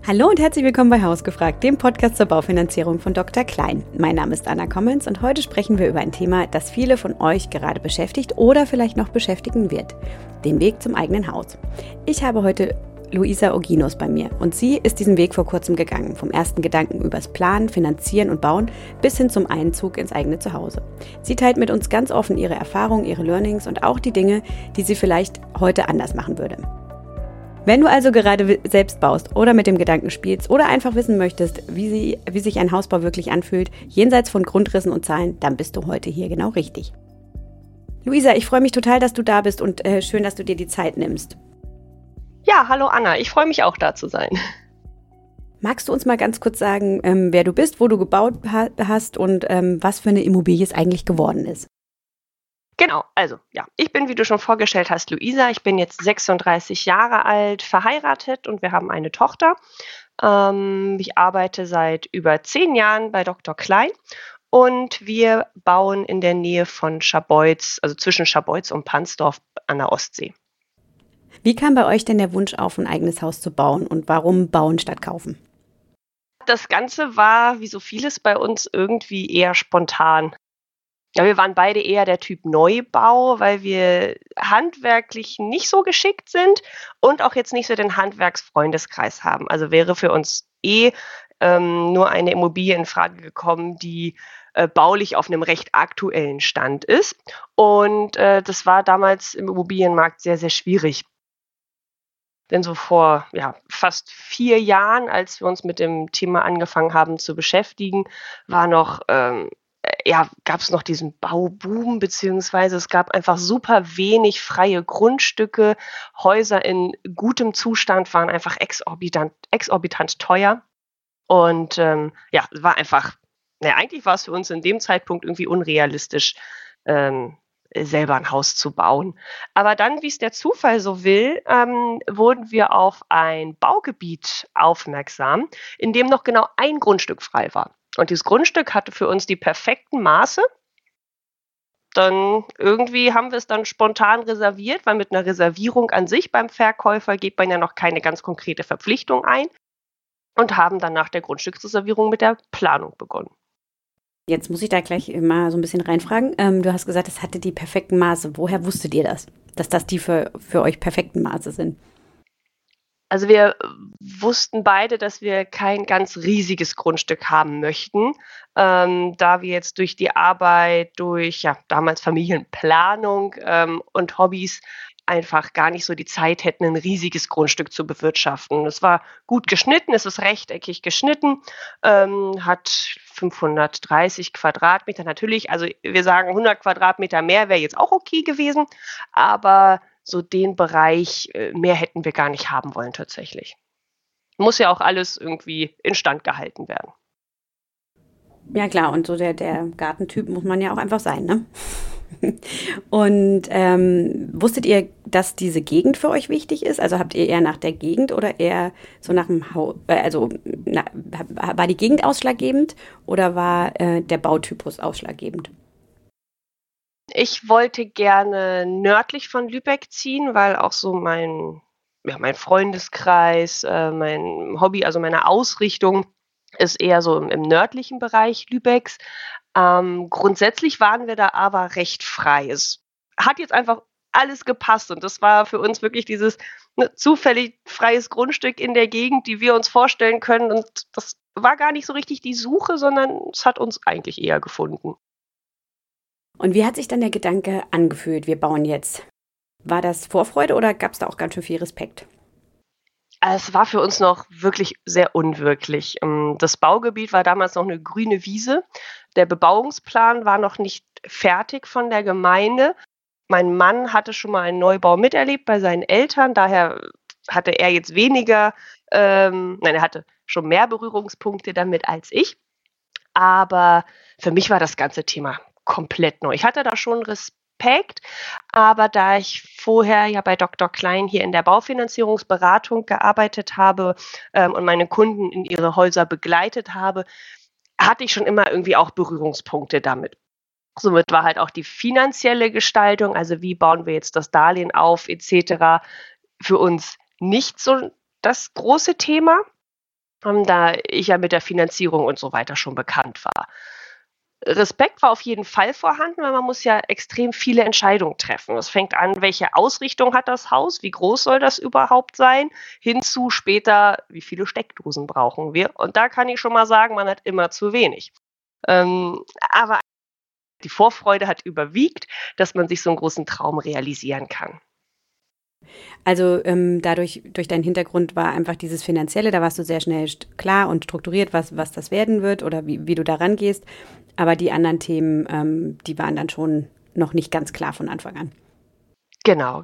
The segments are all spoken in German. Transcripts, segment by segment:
Hallo und herzlich willkommen bei Hausgefragt, dem Podcast zur Baufinanzierung von Dr. Klein. Mein Name ist Anna Kommens und heute sprechen wir über ein Thema, das viele von euch gerade beschäftigt oder vielleicht noch beschäftigen wird: den Weg zum eigenen Haus. Ich habe heute Luisa Oginos bei mir und sie ist diesen Weg vor kurzem gegangen, vom ersten Gedanken übers Planen, Finanzieren und Bauen bis hin zum Einzug ins eigene Zuhause. Sie teilt mit uns ganz offen ihre Erfahrungen, ihre Learnings und auch die Dinge, die sie vielleicht heute anders machen würde. Wenn du also gerade selbst baust oder mit dem Gedanken spielst oder einfach wissen möchtest, wie sich ein Hausbau wirklich anfühlt, jenseits von Grundrissen und Zahlen, dann bist du heute hier genau richtig. Luisa, ich freue mich total, dass du da bist und schön, dass du dir die Zeit nimmst. Ja, hallo Anna, ich freue mich auch da zu sein. Magst du uns mal ganz kurz sagen, wer du bist, wo du gebaut hast und was für eine Immobilie es eigentlich geworden ist? Genau, also ja, ich bin, wie du schon vorgestellt hast, Luisa. Ich bin jetzt 36 Jahre alt, verheiratet und wir haben eine Tochter. Ich arbeite seit über 10 Jahren bei Dr. Klein und wir bauen in der Nähe von Scharbeutz, also zwischen Scharbeutz und Pansdorf an der Ostsee. Wie kam bei euch denn der Wunsch auf, ein eigenes Haus zu bauen und warum bauen statt kaufen? Das Ganze war, wie so vieles bei uns, irgendwie eher spontan. Ja, wir waren beide eher der Typ Neubau, weil wir handwerklich nicht so geschickt sind und auch jetzt nicht so den Handwerksfreundeskreis haben. Also wäre für uns nur eine Immobilie in Frage gekommen, die baulich auf einem recht aktuellen Stand ist. Und das war damals im Immobilienmarkt sehr, sehr schwierig. Denn so vor fast 4 Jahren, als wir uns mit dem Thema angefangen haben zu beschäftigen, war noch gab es noch diesen Bauboom, beziehungsweise es gab einfach super wenig freie Grundstücke. Häuser in gutem Zustand waren einfach exorbitant teuer. Und es war einfach, eigentlich war es für uns in dem Zeitpunkt irgendwie unrealistisch, selber ein Haus zu bauen. Aber dann, wie es der Zufall so will, wurden wir auf ein Baugebiet aufmerksam, in dem noch genau ein Grundstück frei war. Und dieses Grundstück hatte für uns die perfekten Maße. Dann irgendwie haben wir es dann spontan reserviert, weil mit einer Reservierung an sich beim Verkäufer geht man ja noch keine ganz konkrete Verpflichtung ein, und haben dann nach der Grundstücksreservierung mit der Planung begonnen. Jetzt muss ich da gleich mal so ein bisschen reinfragen. Du hast gesagt, es hatte die perfekten Maße. Woher wusstet ihr das, dass das die für euch perfekten Maße sind? Also wir wussten beide, dass wir kein ganz riesiges Grundstück haben möchten, da wir jetzt durch die Arbeit, durch damals Familienplanung und Hobbys einfach gar nicht so die Zeit hätten, ein riesiges Grundstück zu bewirtschaften. Es war gut geschnitten, es ist rechteckig geschnitten, hat 530 Quadratmeter. Natürlich, also wir sagen 100 Quadratmeter mehr wäre jetzt auch okay gewesen, aber so den Bereich mehr hätten wir gar nicht haben wollen tatsächlich. Muss ja auch alles irgendwie instand gehalten werden. Ja klar, und so der Gartentyp muss man ja auch einfach sein, ne? Und wusstet ihr, dass diese Gegend für euch wichtig ist? Also habt ihr eher nach der Gegend oder eher so nach dem Haus, war die Gegend ausschlaggebend oder war der Bautypus ausschlaggebend? Ich wollte gerne nördlich von Lübeck ziehen, weil auch so mein Freundeskreis, mein Hobby, also meine Ausrichtung ist eher so im nördlichen Bereich Lübecks. Grundsätzlich waren wir da aber recht frei. Es hat jetzt einfach alles gepasst und das war für uns wirklich dieses zufällig freies Grundstück in der Gegend, die wir uns vorstellen können, und das war gar nicht so richtig die Suche, sondern es hat uns eigentlich eher gefunden. Und wie hat sich dann der Gedanke angefühlt, wir bauen jetzt? War das Vorfreude oder gab es da auch ganz schön viel Respekt? Es war für uns noch wirklich sehr unwirklich. Das Baugebiet war damals noch eine grüne Wiese. Der Bebauungsplan war noch nicht fertig von der Gemeinde. Mein Mann hatte schon mal einen Neubau miterlebt bei seinen Eltern, daher hatte er jetzt er hatte schon mehr Berührungspunkte damit als ich. Aber für mich war das ganze Thema komplett neu. Ich hatte da schon Respekt, aber da ich vorher ja bei Dr. Klein hier in der Baufinanzierungsberatung gearbeitet habe und meine Kunden in ihre Häuser begleitet habe, hatte ich schon immer irgendwie auch Berührungspunkte damit. Somit war halt auch die finanzielle Gestaltung, also wie bauen wir jetzt das Darlehen auf etc., für uns nicht so das große Thema. da ich ja mit der Finanzierung und so weiter schon bekannt war. Respekt war auf jeden Fall vorhanden, weil man muss ja extrem viele Entscheidungen treffen. Es fängt an, welche Ausrichtung hat das Haus, wie groß soll das überhaupt sein, hinzu später, wie viele Steckdosen brauchen wir. Und da kann ich schon mal sagen, man hat immer zu wenig. Aber die Vorfreude hat überwiegt, dass man sich so einen großen Traum realisieren kann. Also durch deinen Hintergrund war einfach dieses Finanzielle, da warst du sehr schnell klar und strukturiert, was das werden wird oder wie du da rangehst. Aber die anderen Themen, die waren dann schon noch nicht ganz klar von Anfang an. Genau.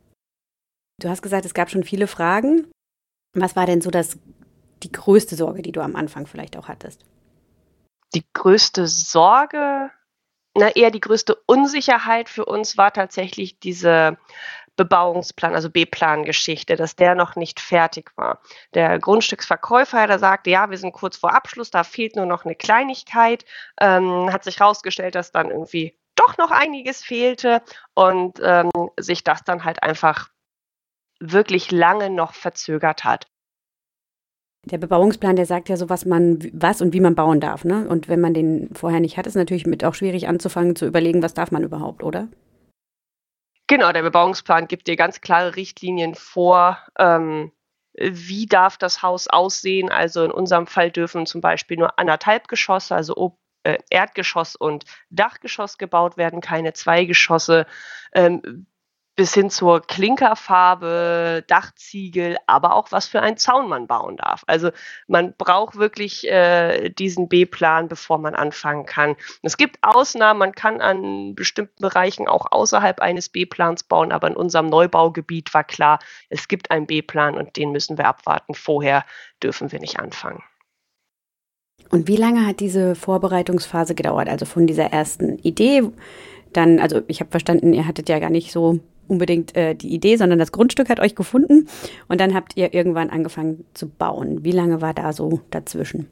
Du hast gesagt, es gab schon viele Fragen. Was war denn so die größte Sorge, die du am Anfang vielleicht auch hattest? Die größte Sorge, eher die größte Unsicherheit für uns war tatsächlich diese Bebauungsplan, also B-Plan-Geschichte, dass der noch nicht fertig war. Der Grundstücksverkäufer, der sagte, ja, wir sind kurz vor Abschluss, da fehlt nur noch eine Kleinigkeit, hat sich herausgestellt, dass dann irgendwie doch noch einiges fehlte und sich das dann halt einfach wirklich lange noch verzögert hat. Der Bebauungsplan, der sagt ja so, was und wie man bauen darf, ne? Und wenn man den vorher nicht hat, ist natürlich mit auch schwierig anzufangen zu überlegen, was darf man überhaupt, oder? Genau, der Bebauungsplan gibt dir ganz klare Richtlinien vor, wie darf das Haus aussehen. Also in unserem Fall dürfen zum Beispiel nur 1,5 Geschosse, also Erdgeschoss und Dachgeschoss gebaut werden, keine 2 Geschosse, bis hin zur Klinkerfarbe, Dachziegel, aber auch was für einen Zaun man bauen darf. Also man braucht wirklich diesen B-Plan, bevor man anfangen kann. Es gibt Ausnahmen, man kann an bestimmten Bereichen auch außerhalb eines B-Plans bauen, aber in unserem Neubaugebiet war klar, es gibt einen B-Plan und den müssen wir abwarten. Vorher dürfen wir nicht anfangen. Und wie lange hat diese Vorbereitungsphase gedauert? Also von dieser ersten Idee, dann, also ich habe verstanden, ihr hattet ja gar nicht so unbedingt die Idee, sondern das Grundstück hat euch gefunden und dann habt ihr irgendwann angefangen zu bauen. Wie lange war da so dazwischen?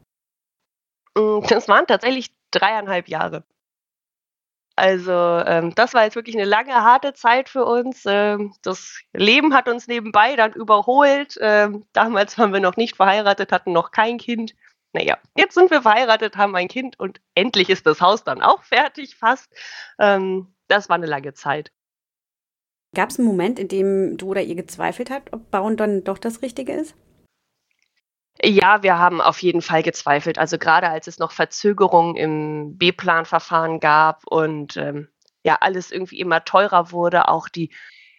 Das waren tatsächlich 3,5 Jahre. Also das war jetzt wirklich eine lange, harte Zeit für uns. Das Leben hat uns nebenbei dann überholt. Damals waren wir noch nicht verheiratet, hatten noch kein Kind. Naja, jetzt sind wir verheiratet, haben ein Kind und endlich ist das Haus dann auch fertig, fast. Das war eine lange Zeit. Gab es einen Moment, in dem du oder ihr gezweifelt habt, ob Bauen dann doch das Richtige ist? Ja, wir haben auf jeden Fall gezweifelt. Also gerade als es noch Verzögerungen im B-Plan-Verfahren gab und alles irgendwie immer teurer wurde, auch die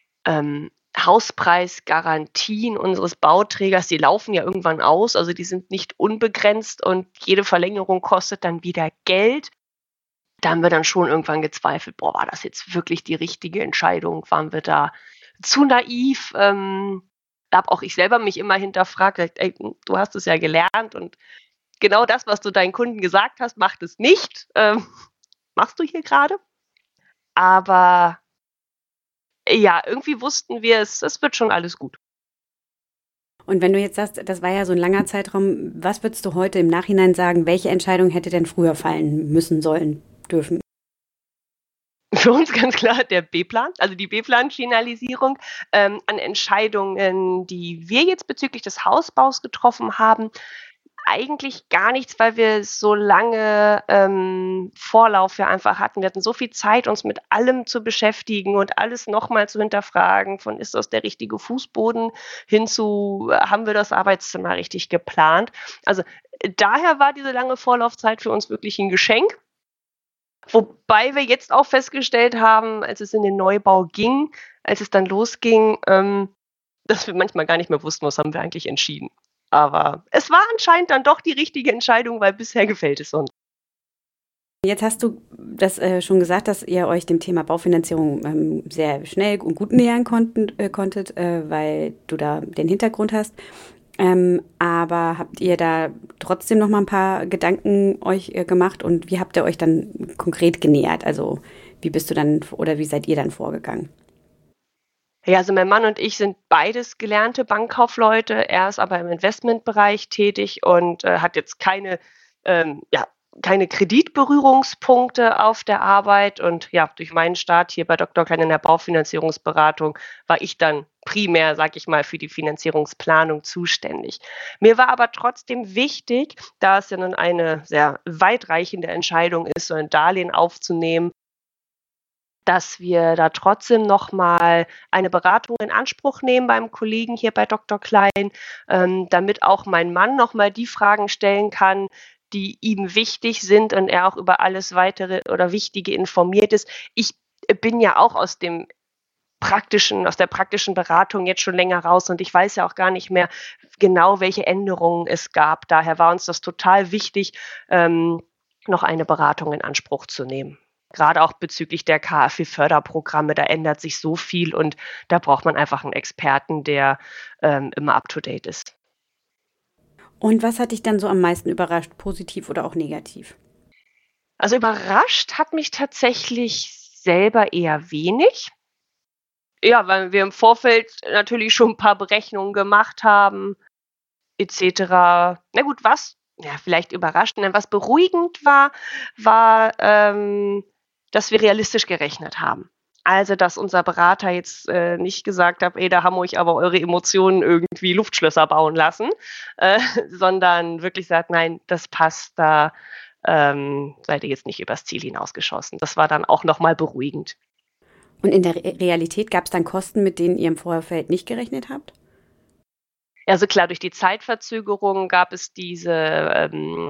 Hauspreisgarantien unseres Bauträgers, die laufen ja irgendwann aus, also die sind nicht unbegrenzt und jede Verlängerung kostet dann wieder Geld. Da haben wir dann schon irgendwann gezweifelt, war das jetzt wirklich die richtige Entscheidung? Waren wir da zu naiv? Da habe auch ich selber mich immer hinterfragt, ey, du hast es ja gelernt und genau das, was du deinen Kunden gesagt hast, macht es nicht. Machst du hier gerade? Aber ja, irgendwie wussten wir, es wird schon alles gut. Und wenn du jetzt sagst, das war ja so ein langer Zeitraum, was würdest du heute im Nachhinein sagen, welche Entscheidung hätte denn früher fallen müssen, sollen, dürfen? Für uns ganz klar der B-Plan, also die B-Plan-Finalisierung an Entscheidungen, die wir jetzt bezüglich des Hausbaus getroffen haben. Eigentlich gar nichts, weil wir so lange Vorlauf ja einfach hatten. Wir hatten so viel Zeit, uns mit allem zu beschäftigen und alles nochmal zu hinterfragen, von ist das der richtige Fußboden hinzu, haben wir das Arbeitszimmer richtig geplant. Also daher war diese lange Vorlaufzeit für uns wirklich ein Geschenk. Wobei wir jetzt auch festgestellt haben, als es in den Neubau ging, als es dann losging, dass wir manchmal gar nicht mehr wussten, was haben wir eigentlich entschieden. Aber es war anscheinend dann doch die richtige Entscheidung, weil bisher gefällt es uns. Jetzt hast du das schon gesagt, dass ihr euch dem Thema Baufinanzierung sehr schnell und gut nähern konntet, weil du da den Hintergrund hast. Aber habt ihr da trotzdem noch mal ein paar Gedanken euch gemacht und wie habt ihr euch dann konkret genähert? Also wie bist du dann oder wie seid ihr dann vorgegangen? Ja, also mein Mann und ich sind beides gelernte Bankkaufleute. Er ist aber im Investmentbereich tätig und hat jetzt keine keine Kreditberührungspunkte auf der Arbeit. Und ja, durch meinen Start hier bei Dr. Klein in der Baufinanzierungsberatung war ich dann primär, sage ich mal, für die Finanzierungsplanung zuständig. Mir war aber trotzdem wichtig, da es ja nun eine sehr weitreichende Entscheidung ist, so ein Darlehen aufzunehmen, dass wir da trotzdem nochmal eine Beratung in Anspruch nehmen beim Kollegen hier bei Dr. Klein, damit auch mein Mann nochmal die Fragen stellen kann, die ihm wichtig sind und er auch über alles weitere oder Wichtige informiert ist. Ich bin ja auch aus der praktischen Beratung jetzt schon länger raus und ich weiß ja auch gar nicht mehr genau, welche Änderungen es gab. Daher war uns das total wichtig, noch eine Beratung in Anspruch zu nehmen. Gerade auch bezüglich der KfW-Förderprogramme, da ändert sich so viel und da braucht man einfach einen Experten, der immer up-to-date ist. Und was hat dich dann so am meisten überrascht, positiv oder auch negativ? Also überrascht hat mich tatsächlich selber eher wenig. Ja, weil wir im Vorfeld natürlich schon ein paar Berechnungen gemacht haben, etc. Na gut, was vielleicht überraschend, was beruhigend war, dass wir realistisch gerechnet haben. Also, dass unser Berater jetzt nicht gesagt hat, da haben euch aber eure Emotionen irgendwie Luftschlösser bauen lassen, sondern wirklich sagt, nein, das passt, da seid ihr jetzt nicht übers Ziel hinausgeschossen. Das war dann auch nochmal beruhigend. Und in der Realität gab es dann Kosten, mit denen ihr im Vorfeld nicht gerechnet habt? Also klar, durch die Zeitverzögerung gab es diese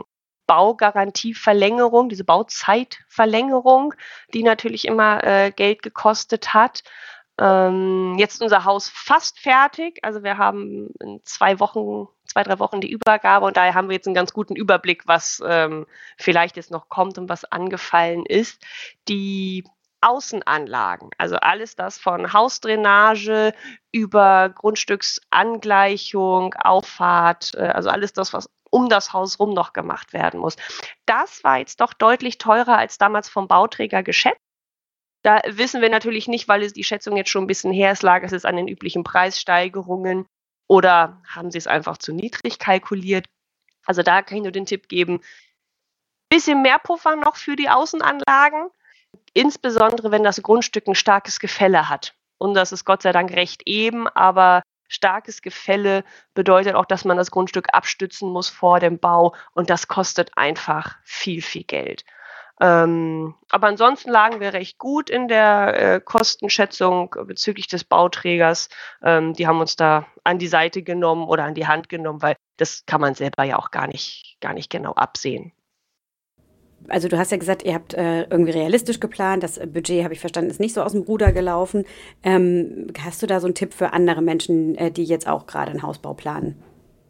Baugarantieverlängerung, diese Bauzeitverlängerung, die natürlich immer Geld gekostet hat. Jetzt ist unser Haus fast fertig. Also wir haben in 3 Wochen die Übergabe und daher haben wir jetzt einen ganz guten Überblick, was vielleicht jetzt noch kommt und was angefallen ist. Die Außenanlagen, also alles das von Hausdrainage über Grundstücksangleichung, Auffahrt, also alles das, was um das Haus rum noch gemacht werden muss. Das war jetzt doch deutlich teurer als damals vom Bauträger geschätzt. Da wissen wir natürlich nicht, weil es die Schätzung jetzt schon ein bisschen her ist, lag es jetzt an den üblichen Preissteigerungen oder haben sie es einfach zu niedrig kalkuliert. Also da kann ich nur den Tipp geben, bisschen mehr Puffer noch für die Außenanlagen. Insbesondere, wenn das Grundstück ein starkes Gefälle hat. Und das ist Gott sei Dank recht eben, aber starkes Gefälle bedeutet auch, dass man das Grundstück abstützen muss vor dem Bau und das kostet einfach viel, viel Geld. Aber ansonsten lagen wir recht gut in der Kostenschätzung bezüglich des Bauträgers. Die haben uns da an die Seite genommen oder an die Hand genommen, weil das kann man selber ja auch gar nicht genau absehen. Also du hast ja gesagt, ihr habt irgendwie realistisch geplant. Das Budget, habe ich verstanden, ist nicht so aus dem Ruder gelaufen. Hast du da so einen Tipp für andere Menschen, die jetzt auch gerade einen Hausbau planen?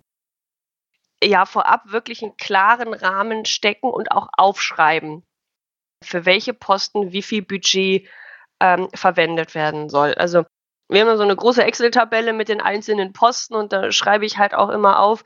Ja, vorab wirklich einen klaren Rahmen stecken und auch aufschreiben, für welche Posten wie viel Budget verwendet werden soll. Also wir haben so eine große Excel-Tabelle mit den einzelnen Posten und da schreibe ich halt auch immer auf,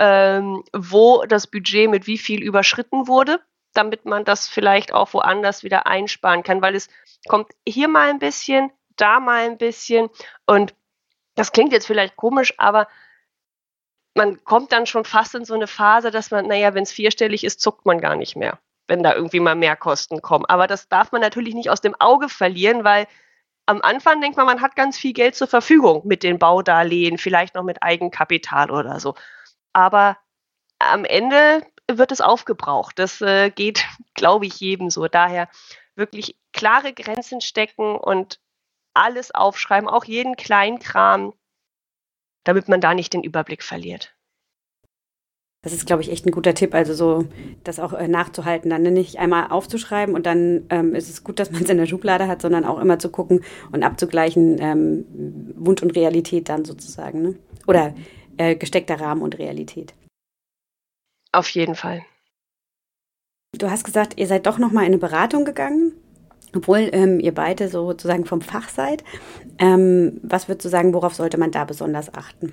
wo das Budget mit wie viel überschritten wurde, damit man das vielleicht auch woanders wieder einsparen kann, weil es kommt hier mal ein bisschen, da mal ein bisschen und das klingt jetzt vielleicht komisch, aber man kommt dann schon fast in so eine Phase, dass man, wenn es 4-stellig ist, zuckt man gar nicht mehr, wenn da irgendwie mal mehr Kosten kommen. Aber das darf man natürlich nicht aus dem Auge verlieren, weil am Anfang denkt man hat ganz viel Geld zur Verfügung mit den Baudarlehen, vielleicht noch mit Eigenkapital oder so. Aber am Ende wird es aufgebraucht. Das geht, glaube ich, jedem so. Daher wirklich klare Grenzen stecken und alles aufschreiben, auch jeden Kleinkram, damit man da nicht den Überblick verliert. Das ist, glaube ich, echt ein guter Tipp, also so das auch nachzuhalten, dann nicht einmal aufzuschreiben und dann ist es gut, dass man es in der Schublade hat, sondern auch immer zu gucken und abzugleichen, Wunsch und Realität dann sozusagen, ne? Oder gesteckter Rahmen und Realität. Auf jeden Fall. Du hast gesagt, ihr seid doch nochmal in eine Beratung gegangen, obwohl ihr beide sozusagen vom Fach seid. Was würdest du sagen, worauf sollte man da besonders achten?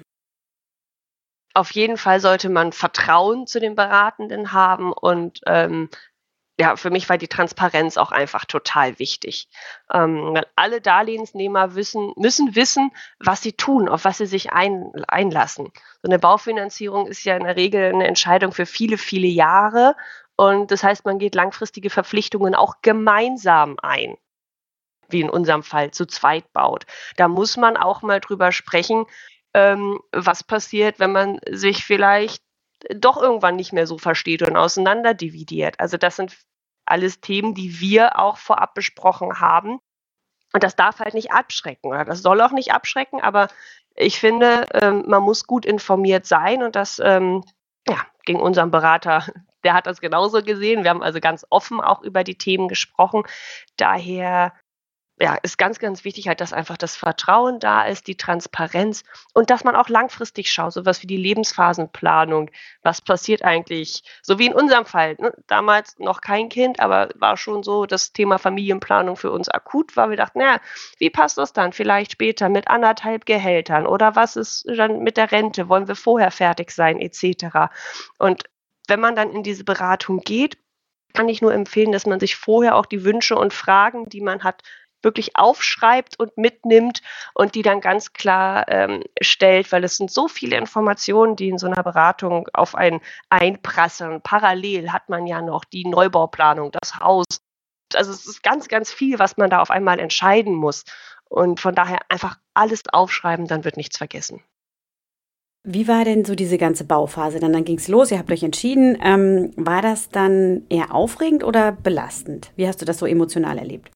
Auf jeden Fall sollte man Vertrauen zu den Beratenden haben und für mich war die Transparenz auch einfach total wichtig. Weil alle Darlehensnehmer müssen wissen, was sie tun, auf was sie sich einlassen. So eine Baufinanzierung ist ja in der Regel eine Entscheidung für viele, viele Jahre Und das heißt, man geht langfristige Verpflichtungen auch gemeinsam ein, wie in unserem Fall zu zweit baut. Da muss man auch mal drüber sprechen, was passiert, wenn man sich vielleicht doch irgendwann nicht mehr so versteht und auseinander dividiert. Also das sind alles Themen, die wir auch vorab besprochen haben. Und das darf halt nicht abschrecken oder das soll auch nicht abschrecken, aber ich finde, man muss gut informiert sein und das ging unserem Berater, der hat das genauso gesehen. Wir haben also ganz offen auch über die Themen gesprochen. Daher ist ganz, ganz wichtig halt, dass einfach das Vertrauen da ist, die Transparenz und dass man auch langfristig schaut, sowas wie die Lebensphasenplanung. Was passiert eigentlich? So wie in unserem Fall, ne? Damals noch kein Kind, aber war schon so, das Thema Familienplanung für uns akut war. Wir dachten, wie passt das dann? Vielleicht später mit 1,5 Gehältern oder was ist dann mit der Rente? Wollen wir vorher fertig sein, etc. Und wenn man dann in diese Beratung geht, kann ich nur empfehlen, dass man sich vorher auch die Wünsche und Fragen, die man hat, wirklich aufschreibt und mitnimmt und die dann ganz klar stellt, weil es sind so viele Informationen, die in so einer Beratung auf einen einprasseln. Parallel hat man ja noch die Neubauplanung, das Haus. Also es ist ganz, ganz viel, was man da auf einmal entscheiden muss. Und von daher einfach alles aufschreiben, dann wird nichts vergessen. Wie war denn so diese ganze Bauphase? Dann ging es los, ihr habt euch entschieden. War das dann eher aufregend oder belastend? Wie hast du das so emotional erlebt?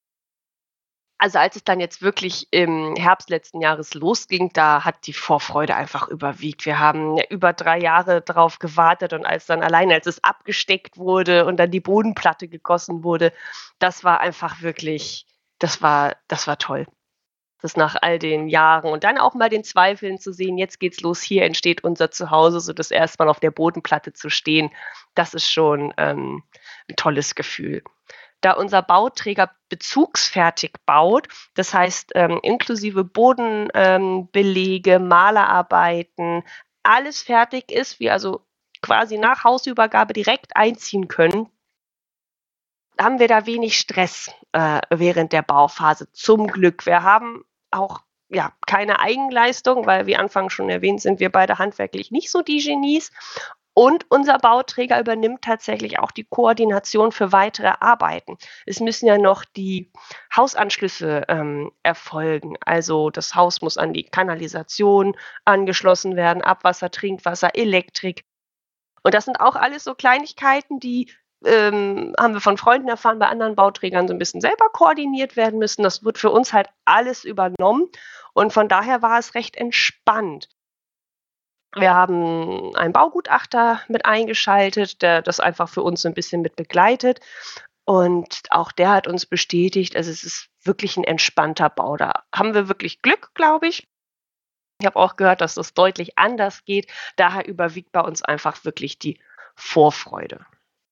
Also als es dann jetzt wirklich im Herbst letzten Jahres losging, da hat die Vorfreude einfach überwiegt. Wir haben über 3 Jahre drauf gewartet und als es abgesteckt wurde und dann die Bodenplatte gegossen wurde, das war einfach wirklich, das war toll. Das nach all den Jahren und dann auch mal den Zweifeln zu sehen, jetzt geht's los, hier entsteht unser Zuhause, so das erste Mal auf der Bodenplatte zu stehen, das ist schon ein tolles Gefühl. Da unser Bauträger bezugsfertig baut, das heißt inklusive Bodenbelege, Malerarbeiten, alles fertig ist, wir also quasi nach Hausübergabe direkt einziehen können, haben wir da wenig Stress während der Bauphase. Zum Glück. Wir haben auch keine Eigenleistung, weil wie anfangs schon erwähnt, sind wir beide handwerklich nicht so die Genies. Und unser Bauträger übernimmt tatsächlich auch die Koordination für weitere Arbeiten. Es müssen ja noch die Hausanschlüsse erfolgen. Also das Haus muss an die Kanalisation angeschlossen werden, Abwasser, Trinkwasser, Elektrik. Und das sind auch alles so Kleinigkeiten, die haben wir von Freunden erfahren, bei anderen Bauträgern so ein bisschen selber koordiniert werden müssen. Das wird für uns halt alles übernommen und von daher war es recht entspannt. Wir haben einen Baugutachter mit eingeschaltet, der das einfach für uns so ein bisschen mit begleitet und auch der hat uns bestätigt, also es ist wirklich ein entspannter Bau. Da haben wir wirklich Glück, glaube ich. Ich habe auch gehört, dass das deutlich anders geht. Daher überwiegt bei uns einfach wirklich die Vorfreude.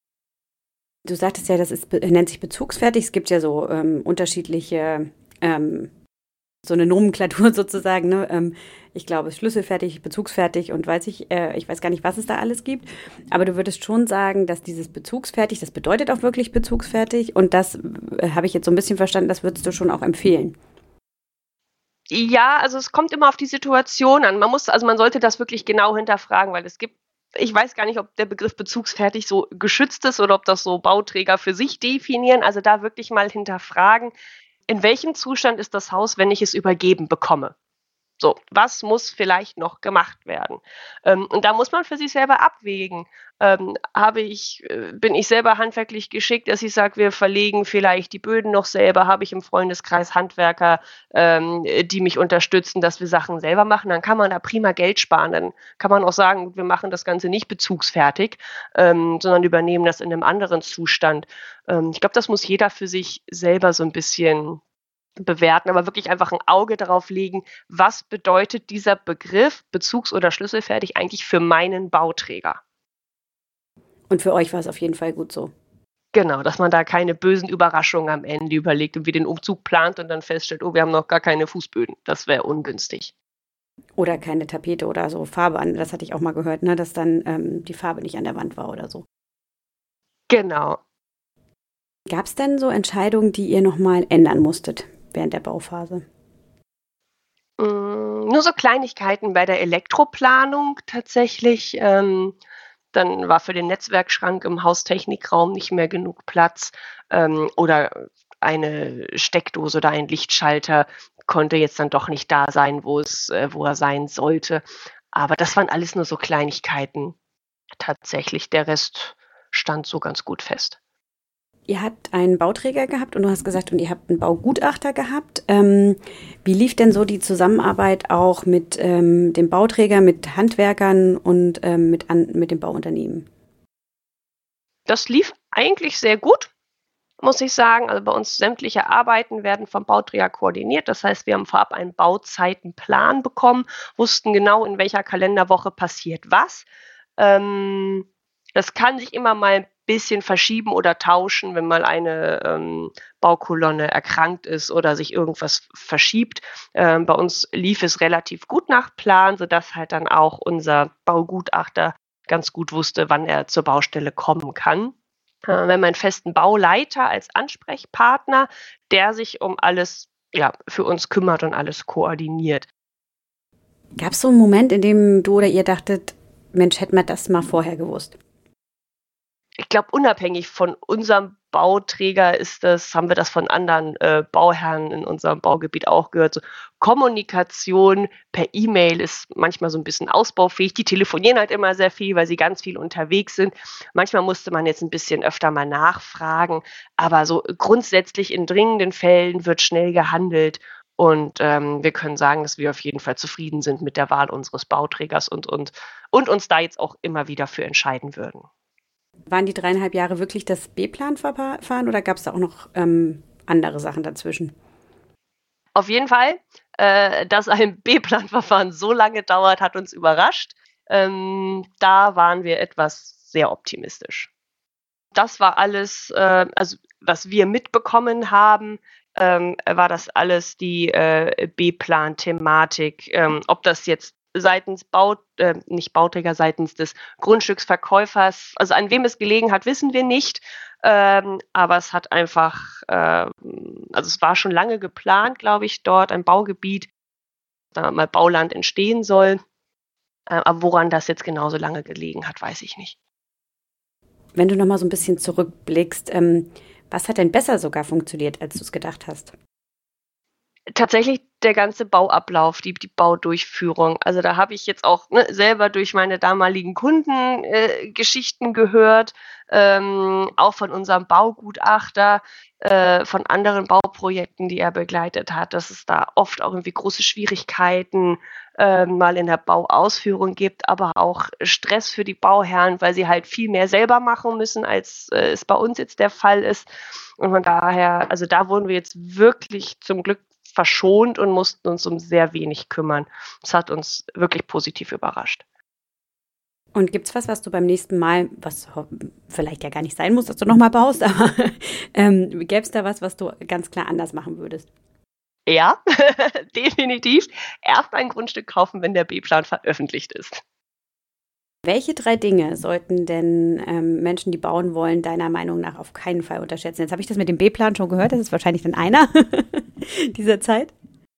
Du sagtest ja, nennt sich bezugsfertig. Es gibt ja so unterschiedliche, so eine Nomenklatur sozusagen. Ne? Ich glaube, schlüsselfertig, bezugsfertig und ich weiß gar nicht, was es da alles gibt. Aber du würdest schon sagen, dass dieses bezugsfertig, das bedeutet auch wirklich bezugsfertig. Und das habe ich jetzt so ein bisschen verstanden, das würdest du schon auch empfehlen. Ja, also es kommt immer auf die Situation an. Man sollte das wirklich genau hinterfragen, weil ich weiß gar nicht, ob der Begriff bezugsfertig so geschützt ist oder ob das so Bauträger für sich definieren. Also da wirklich mal hinterfragen, in welchem Zustand ist das Haus, wenn ich es übergeben bekomme? So, was muss vielleicht noch gemacht werden? Und da muss man für sich selber abwägen. Bin ich selber handwerklich geschickt, dass ich sage, wir verlegen vielleicht die Böden noch selber? Habe ich im Freundeskreis Handwerker, die mich unterstützen, dass wir Sachen selber machen? Dann kann man da prima Geld sparen. Dann kann man auch sagen, wir machen das Ganze nicht bezugsfertig, sondern übernehmen das in einem anderen Zustand. Ich glaube, das muss jeder für sich selber so ein bisschen bewerten, aber wirklich einfach ein Auge darauf legen, was bedeutet dieser Begriff bezugs- oder schlüsselfertig eigentlich für meinen Bauträger. Und für euch war es auf jeden Fall gut so. Genau, dass man da keine bösen Überraschungen am Ende überlegt und wie den Umzug plant und dann feststellt, oh, wir haben noch gar keine Fußböden. Das wäre ungünstig. Oder keine Tapete oder so Farbe an. Das hatte ich auch mal gehört, ne, dass dann die Farbe nicht an der Wand war oder so. Genau. Gab es denn so Entscheidungen, die ihr nochmal ändern musstet während der Bauphase? Nur so Kleinigkeiten bei der Elektroplanung tatsächlich. Dann war für den Netzwerkschrank im Haustechnikraum nicht mehr genug Platz, oder eine Steckdose oder ein Lichtschalter konnte jetzt dann doch nicht da sein, wo er sein sollte. Aber das waren alles nur so Kleinigkeiten. Tatsächlich, der Rest stand so ganz gut fest. Ihr habt einen Bauträger gehabt und du hast gesagt, und ihr habt einen Baugutachter gehabt. Wie lief denn so die Zusammenarbeit auch mit dem Bauträger, mit Handwerkern und mit dem Bauunternehmen? Das lief eigentlich sehr gut, muss ich sagen. Also bei uns sämtliche Arbeiten werden vom Bauträger koordiniert. Das heißt, wir haben vorab einen Bauzeitenplan bekommen, wussten genau, in welcher Kalenderwoche passiert was. Das kann sich immer mal ein bisschen verschieben oder tauschen, wenn mal eine Baukolonne erkrankt ist oder sich irgendwas verschiebt. Bei uns lief es relativ gut nach Plan, sodass halt dann auch unser Baugutachter ganz gut wusste, wann er zur Baustelle kommen kann. Wir haben einen festen Bauleiter als Ansprechpartner, der sich um alles für uns kümmert und alles koordiniert. Gab es so einen Moment, in dem du oder ihr dachtet, Mensch, hätten wir das mal vorher gewusst? Ich glaube, unabhängig von unserem Bauträger haben wir das von anderen Bauherren in unserem Baugebiet auch gehört. So, Kommunikation per E-Mail ist manchmal so ein bisschen ausbaufähig. Die telefonieren halt immer sehr viel, weil sie ganz viel unterwegs sind. Manchmal musste man jetzt ein bisschen öfter mal nachfragen. Aber so grundsätzlich in dringenden Fällen wird schnell gehandelt. Und wir können sagen, dass wir auf jeden Fall zufrieden sind mit der Wahl unseres Bauträgers und uns da jetzt auch immer wieder für entscheiden würden. Waren die 3,5 Jahre wirklich das B-Plan-Verfahren oder gab es da auch noch andere Sachen dazwischen? Auf jeden Fall, dass ein B-Plan-Verfahren so lange dauert, hat uns überrascht. Da waren wir etwas sehr optimistisch. Das war alles, also was wir mitbekommen haben, war das alles die B-Plan-Thematik. Ob das jetzt seitens nicht Bauträger, seitens des Grundstücksverkäufers, also an wem es gelegen hat, wissen wir nicht. Aber es hat einfach, also es war schon lange geplant, glaube ich, dort ein Baugebiet, da mal Bauland entstehen soll. Aber woran das jetzt genauso lange gelegen hat, weiß ich nicht. Wenn du noch mal so ein bisschen zurückblickst, was hat denn besser sogar funktioniert, als du es gedacht hast? Tatsächlich der ganze Bauablauf, die Baudurchführung. Also da habe ich jetzt auch selber durch meine damaligen Kunden Geschichten gehört, auch von unserem Baugutachter, von anderen Bauprojekten, die er begleitet hat, dass es da oft auch irgendwie große Schwierigkeiten mal in der Bauausführung gibt, aber auch Stress für die Bauherren, weil sie halt viel mehr selber machen müssen, als es bei uns jetzt der Fall ist. Und von daher, also da wurden wir jetzt wirklich zum Glück verschont und mussten uns um sehr wenig kümmern. Das hat uns wirklich positiv überrascht. Und gibt's was du beim nächsten Mal, was vielleicht ja gar nicht sein muss, dass du nochmal baust, aber gäbe es da was du ganz klar anders machen würdest? Ja, definitiv. Erst ein Grundstück kaufen, wenn der B-Plan veröffentlicht ist. Welche 3 Dinge sollten denn Menschen, die bauen wollen, deiner Meinung nach auf keinen Fall unterschätzen? Jetzt habe ich das mit dem B-Plan schon gehört, das ist wahrscheinlich dann einer dieser Zeit.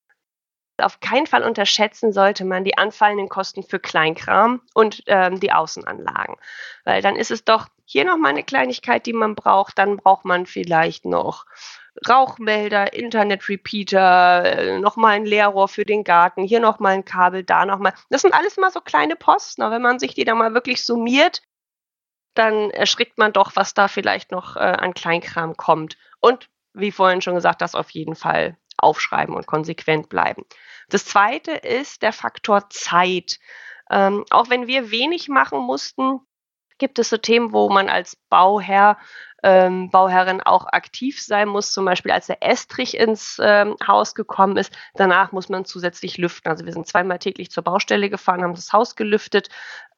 Auf keinen Fall unterschätzen sollte man die anfallenden Kosten für Kleinkram und die Außenanlagen. Weil dann ist es doch hier nochmal eine Kleinigkeit, die man braucht. Dann braucht man vielleicht noch Rauchmelder, Internet-Repeater, nochmal ein Leerrohr für den Garten, hier nochmal ein Kabel, da nochmal. Das sind alles mal so kleine Posten. Aber wenn man sich die dann mal wirklich summiert, dann erschrickt man doch, was da vielleicht noch an Kleinkram kommt. Und wie vorhin schon gesagt, das auf jeden Fall aufschreiben und konsequent bleiben. Das Zweite ist der Faktor Zeit. Auch wenn wir wenig machen mussten, gibt es so Themen, wo man als Bauherr, Bauherrin auch aktiv sein muss. Zum Beispiel, als der Estrich ins Haus gekommen ist. Danach muss man zusätzlich lüften. Also wir sind 2-mal täglich zur Baustelle gefahren, haben das Haus gelüftet.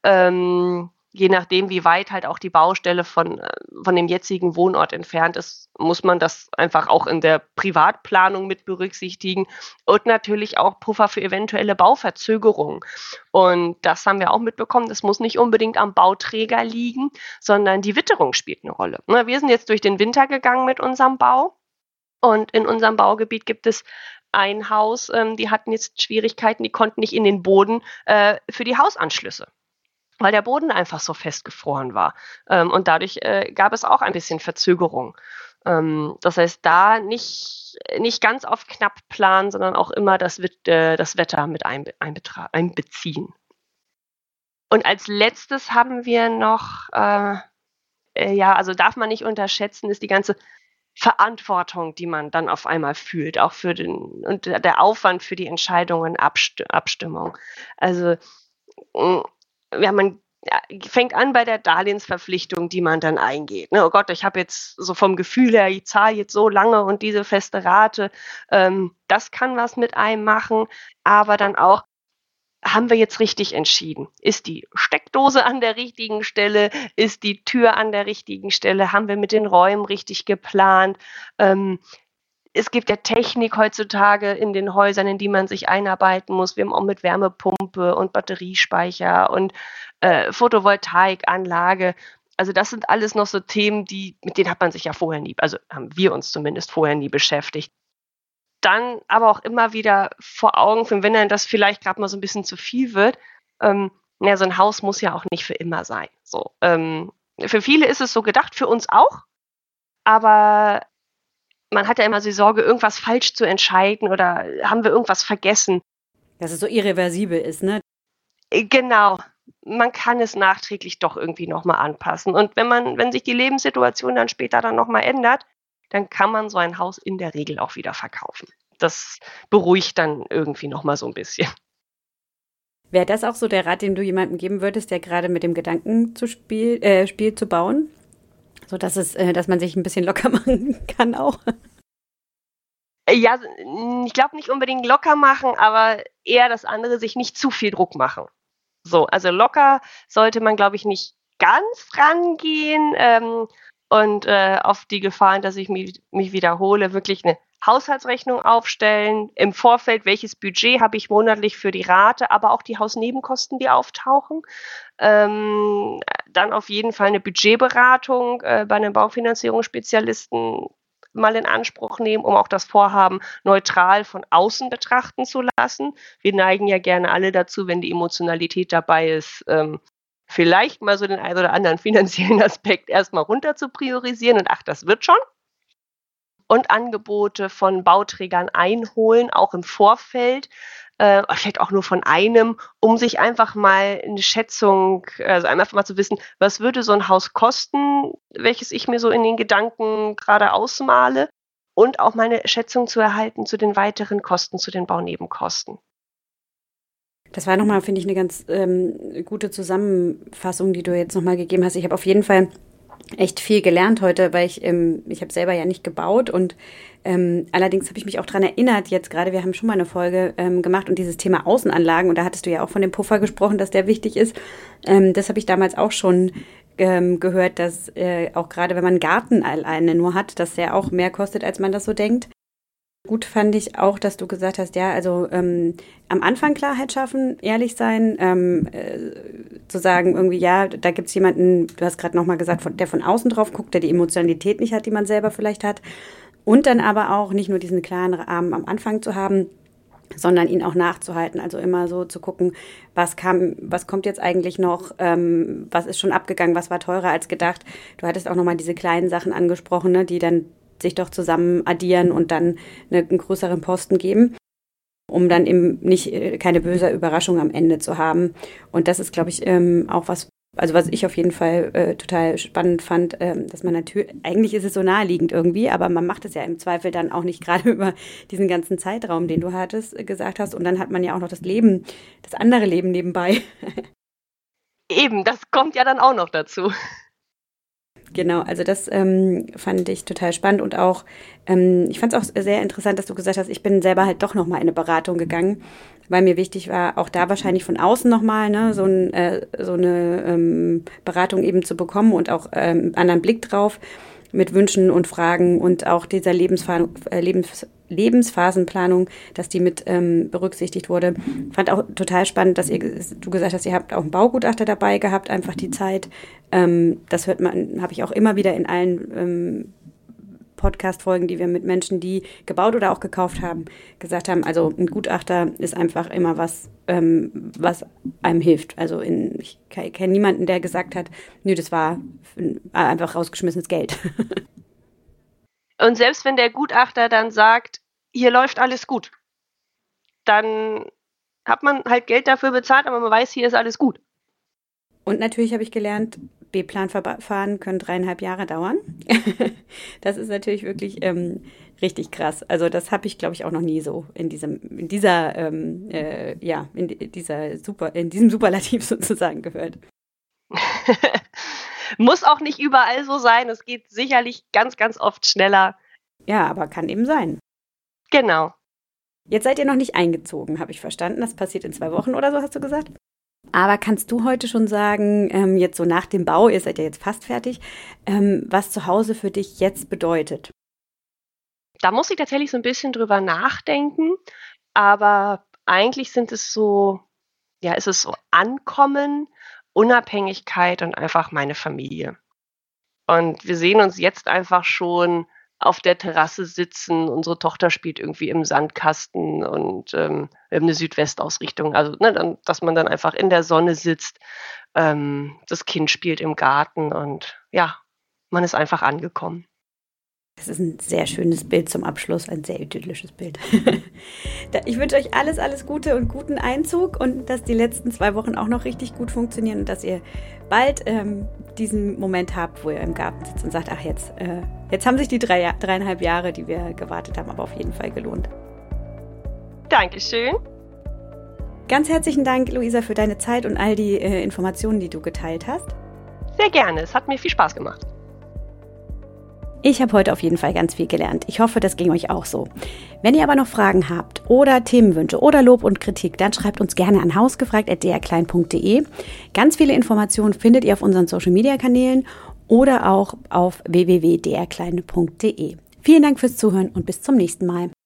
Je nachdem, wie weit halt auch die Baustelle von dem jetzigen Wohnort entfernt ist, muss man das einfach auch in der Privatplanung mit berücksichtigen und natürlich auch Puffer für eventuelle Bauverzögerungen. Und das haben wir auch mitbekommen. Das muss nicht unbedingt am Bauträger liegen, sondern die Witterung spielt eine Rolle. Wir sind jetzt durch den Winter gegangen mit unserem Bau und in unserem Baugebiet gibt es ein Haus, die hatten jetzt Schwierigkeiten, die konnten nicht in den Boden für die Hausanschlüsse. weil der Boden einfach so festgefroren war. Und dadurch gab es auch ein bisschen Verzögerung. Das heißt, da nicht ganz auf knapp planen, sondern auch immer das Wetter mit einbeziehen. Und als letztes haben wir noch, also darf man nicht unterschätzen, ist die ganze Verantwortung, die man dann auf einmal fühlt, auch und der Aufwand für die Entscheidungen, Abstimmung. Also man fängt an bei der Darlehensverpflichtung, die man dann eingeht. Ne? Oh Gott, ich habe jetzt so vom Gefühl her, ich zahle jetzt so lange und diese feste Rate, das kann was mit einem machen, aber dann auch, haben wir jetzt richtig entschieden? Ist die Steckdose an der richtigen Stelle? Ist die Tür an der richtigen Stelle? Haben wir mit den Räumen richtig geplant? Es gibt ja Technik heutzutage in den Häusern, in die man sich einarbeiten muss. Wir haben auch mit Wärmepumpe und Batteriespeicher und Photovoltaikanlage. Also das sind alles noch so Themen, mit denen hat man sich ja vorher nie, also haben wir uns zumindest vorher nie beschäftigt. Dann aber auch immer wieder vor Augen führen, wenn dann das vielleicht gerade mal so ein bisschen zu viel wird. So ein Haus muss ja auch nicht für immer sein. So, für viele ist es so gedacht, für uns auch. Aber man hat ja immer die Sorge, irgendwas falsch zu entscheiden oder haben wir irgendwas vergessen. Dass es so irreversibel ist, ne? Genau. Man kann es nachträglich doch irgendwie nochmal anpassen. Und wenn sich die Lebenssituation dann später dann nochmal ändert, dann kann man so ein Haus in der Regel auch wieder verkaufen. Das beruhigt dann irgendwie nochmal so ein bisschen. Wäre das auch so der Rat, den du jemandem geben würdest, der gerade mit dem Gedanken spielt zu bauen? So dass man sich ein bisschen locker machen kann auch? Ja, ich glaube nicht unbedingt locker machen, aber eher das andere, sich nicht zu viel Druck machen. So, also locker sollte man, glaube ich, nicht ganz rangehen, und auf die Gefahren, dass ich mich wiederhole, wirklich eine Haushaltsrechnung aufstellen, im Vorfeld, welches Budget habe ich monatlich für die Rate, aber auch die Hausnebenkosten, die auftauchen. Dann auf jeden Fall eine Budgetberatung bei einem Baufinanzierungsspezialisten mal in Anspruch nehmen, um auch das Vorhaben neutral von außen betrachten zu lassen. Wir neigen ja gerne alle dazu, wenn die Emotionalität dabei ist, vielleicht mal so den einen oder anderen finanziellen Aspekt erstmal runter zu priorisieren und das wird schon. Und Angebote von Bauträgern einholen, auch im Vorfeld, vielleicht auch nur von einem, um sich einfach mal eine Schätzung, also einfach mal zu wissen, was würde so ein Haus kosten, welches ich mir so in den Gedanken gerade ausmale, und auch mal eine Schätzung zu erhalten zu den weiteren Kosten, zu den Baunebenkosten. Das war nochmal, finde ich, eine ganz gute Zusammenfassung, die du jetzt nochmal gegeben hast. Ich habe auf jeden Fall echt viel gelernt heute, weil ich habe selber ja nicht gebaut und allerdings habe ich mich auch daran erinnert, jetzt gerade, wir haben schon mal eine Folge gemacht und dieses Thema Außenanlagen, und da hattest du ja auch von dem Puffer gesprochen, dass der wichtig ist. Das habe ich damals auch schon gehört, dass auch gerade wenn man einen Garten alleine nur hat, dass der auch mehr kostet, als man das so denkt. Gut fand ich auch, dass du gesagt hast, ja, also am Anfang Klarheit schaffen, ehrlich sein, zu sagen irgendwie, ja, da gibt's jemanden, du hast gerade nochmal gesagt, der von außen drauf guckt, der die Emotionalität nicht hat, die man selber vielleicht hat. Und dann aber auch nicht nur diesen klaren Rahmen am Anfang zu haben, sondern ihn auch nachzuhalten. Also immer so zu gucken, was kommt jetzt eigentlich noch, was ist schon abgegangen, was war teurer als gedacht. Du hattest auch nochmal diese kleinen Sachen angesprochen, ne, die dann sich doch zusammen addieren und dann einen größeren Posten geben, um dann eben keine böse Überraschung am Ende zu haben. Und das ist, glaube ich, auch was ich auf jeden Fall total spannend fand, dass man natürlich, eigentlich ist es so naheliegend irgendwie, aber man macht es ja im Zweifel dann auch nicht gerade über diesen ganzen Zeitraum, den du gesagt hast. Und dann hat man ja auch noch das andere Leben nebenbei. Eben, das kommt ja dann auch noch dazu. Genau, also das fand ich total spannend und auch, ich fand es auch sehr interessant, dass du gesagt hast, ich bin selber halt doch nochmal in eine Beratung gegangen, weil mir wichtig war, auch da wahrscheinlich von außen nochmal so eine Beratung eben zu bekommen und auch einen anderen Blick drauf mit Wünschen und Fragen und auch dieser Lebensphasenplanung, dass die mit berücksichtigt wurde. Fand auch total spannend, dass du gesagt hast, ihr habt auch einen Baugutachter dabei gehabt, einfach die Zeit. Das habe ich auch immer wieder in allen Podcast-Folgen, die wir mit Menschen, die gebaut oder auch gekauft haben, gesagt haben, also ein Gutachter ist einfach immer was einem hilft. Also ich kenne niemanden, der gesagt hat, nö, das war einfach rausgeschmissenes Geld. Und selbst wenn der Gutachter dann sagt, hier läuft alles gut, dann hat man halt Geld dafür bezahlt, aber man weiß, hier ist alles gut. Und natürlich habe ich gelernt, B-Plan-Verfahren können 3,5 Jahre dauern. Das ist natürlich wirklich richtig krass. Also das habe ich, glaube ich, auch noch nie so in diesem Superlativ sozusagen gehört. Muss auch nicht überall so sein. Es geht sicherlich ganz, ganz oft schneller. Ja, aber kann eben sein. Genau. Jetzt seid ihr noch nicht eingezogen, habe ich verstanden. Das passiert in 2 Wochen oder so, hast du gesagt? Aber kannst du heute schon sagen, jetzt so nach dem Bau, ihr seid ja jetzt fast fertig, was zu Hause für dich jetzt bedeutet? Da muss ich tatsächlich so ein bisschen drüber nachdenken, aber eigentlich ist es so Ankommen, Unabhängigkeit und einfach meine Familie. Und wir sehen uns jetzt einfach schon auf der Terrasse sitzen, unsere Tochter spielt irgendwie im Sandkasten und wir haben eine Südwestausrichtung, also dass man dann einfach in der Sonne sitzt, das Kind spielt im Garten und ja, man ist einfach angekommen. Das ist ein sehr schönes Bild zum Abschluss, ein sehr idyllisches Bild. Ich wünsche euch alles, alles Gute und guten Einzug und dass die letzten 2 Wochen auch noch richtig gut funktionieren und dass ihr bald diesen Moment habt, wo ihr im Garten sitzt und sagt, ach jetzt haben sich die 3,5 Jahre, die wir gewartet haben, aber auf jeden Fall gelohnt. Dankeschön. Ganz herzlichen Dank, Luisa, für deine Zeit und all die Informationen, die du geteilt hast. Sehr gerne, es hat mir viel Spaß gemacht. Ich habe heute auf jeden Fall ganz viel gelernt. Ich hoffe, das ging euch auch so. Wenn ihr aber noch Fragen habt oder Themenwünsche oder Lob und Kritik, dann schreibt uns gerne an hausgefragt@drklein.de. Ganz viele Informationen findet ihr auf unseren Social-Media-Kanälen oder auch auf www.drklein.de. Vielen Dank fürs Zuhören und bis zum nächsten Mal.